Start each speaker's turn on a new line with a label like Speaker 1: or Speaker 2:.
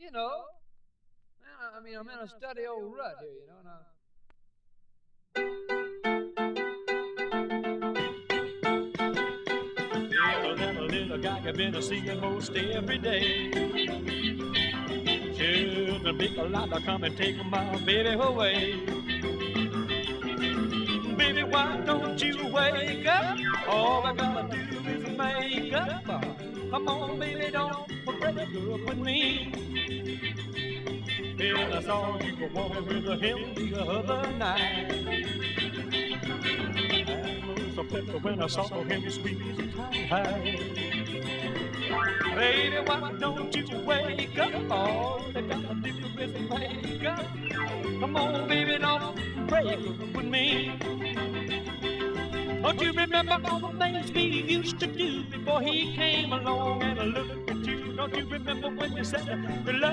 Speaker 1: you know, I mean, I'm in a steady old rut here, you know, and little guy I've been seeing most every day. Sure, the big lot to come and take my baby away. Baby, why don't you wake up? All I gotta do is make up. Come on, baby, don't break up with me. Yeah, I saw you were walking with him the other night. I was so pepper when I saw him squeezing tight. Baby, why don't you wake up? All I gotta do is wake up. Come on, baby, don't break up with me. Don't you remember all the things we used to do before he came along and looked at you? Don't you remember when you said the love